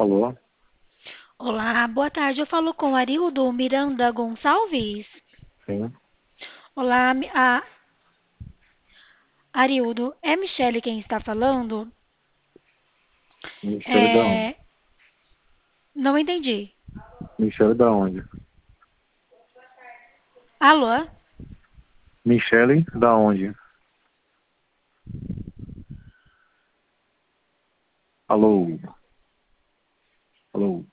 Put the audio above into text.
Alô? Olá, boa tarde. Eu falo com Arildo Miranda Gonçalves. Sim. Olá, Arildo. É Michele quem está falando? Michele da onde? É, não entendi. Michele da onde? Alô? Michele da onde? Alô? Alô?